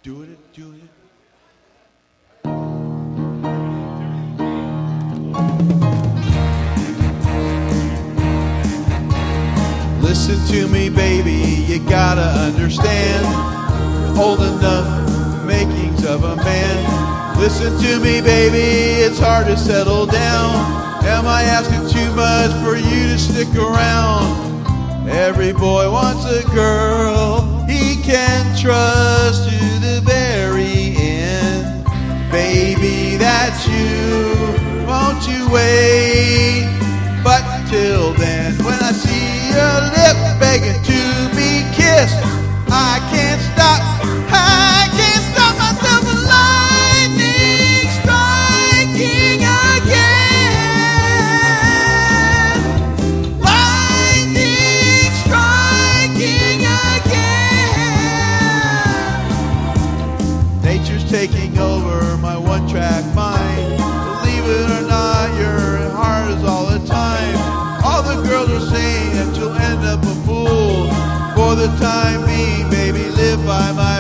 Do it, do it. Listen to me, baby, you gotta understand. You're old enough, makings of a man. Listen to me, baby, it's hard to settle down. Am I asking too much for you to stick around? Every boy wants a girl he can trust to the very end. Baby, that's you, won't you wait? But till then, when I see your lip begging to be kissed, I can't stop myself from lightning striking again. Lightning striking again. Nature's taking over my one-track mind. Believe it or not, your heart is all the time. All the girls are saying that you'll end up a fool. For the time being, baby, live by my